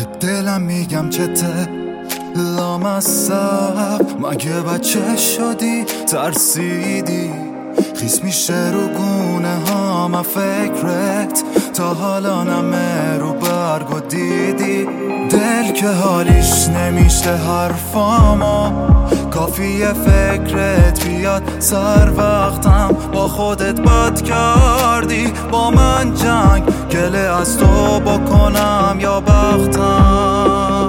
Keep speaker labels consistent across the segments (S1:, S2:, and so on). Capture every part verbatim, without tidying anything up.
S1: دلم میگم چته لامصب، مگه بچه شدی ترسیدی؟ خیس میشه رو گونه ها فکرت، تا حالا نمه رو برگ و دیدی. دل که حالیش نمیشه حرفامو، کافیه فکرت بیاد سر وقتم. با خودت بد کردی با من جنگ، گله از تو بکنم یا بختم.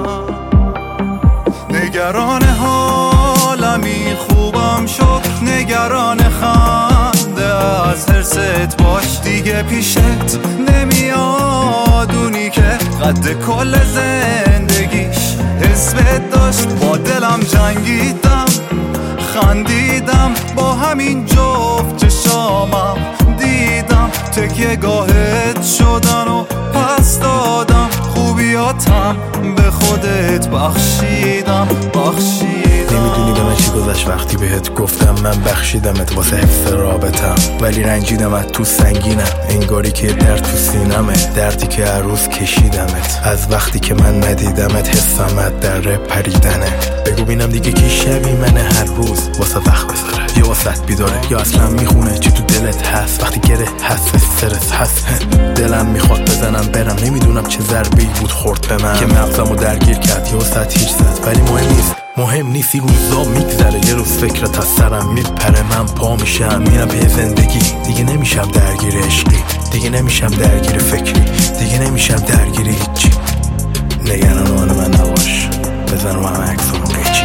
S1: نگران حالمی خوبم شد، نگران خنده از حرست باش دیگه پیشت نمیاد. اونی که قد کل زندگیش حسبت داشت، با دلم جنگیدم خندیدم، با همین جفت چشامم دیدم تکیه گاهت شدن و پس دادم. خوبیاتم به خودت بخشیدم بخشیدم.
S2: نمیدونی به من چی گذشت وقتی بهت گفتم من بخشیدمت واسه حفظ رابطم، ولی رنجیدم از تو سنگینم، انگاری که درد تو سینمه، دردی که هر روز کشیدمت. از وقتی که من ندیدمت حسمت در پریدنه. بگو بینم دیگه کی شبی منه هر روز واسه وقت بذاره، یا واسه بیداره یا اصلا میخونه چی تو دلت هست. وقتی گره هست استرس هست، دلم میخواد بزنم برم، نمیدونم چه ضربه‌ای بود خورد به من که مغزمو درگیر کرد یا واسه تیر زد. ولی مهم نیست مهم نیست این روزا میگذره، یه روز فکرت از سرم میپره، من پا میشم میرم به زندگی. دیگه نمیشم درگیر عشقی، دیگه نمیشم درگیر فکری، دیگه نمیشم درگیر هیچی. نگران آن من نباش، بزنم همه عکسامو قیچی.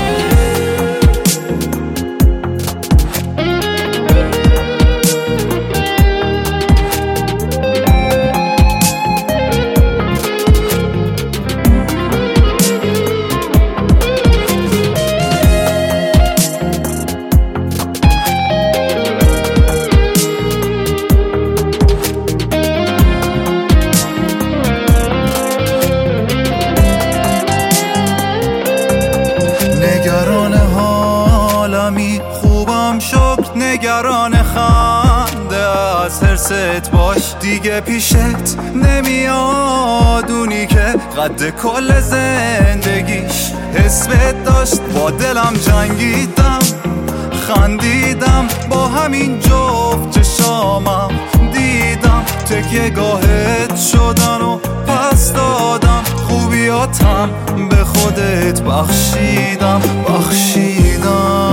S1: نگران حالمی خوبم شکر، نگران خنده از حرست باش دیگه پیشت نمیاد. اونی که قد کل زندگیش حسبت داشت، با دلم جنگیدم خندیدم، با همین جفت چشامم دیدم تکیه گاهت شدن و پس دادم. خوبیاتم به خودت بخشیدم بخشیدم.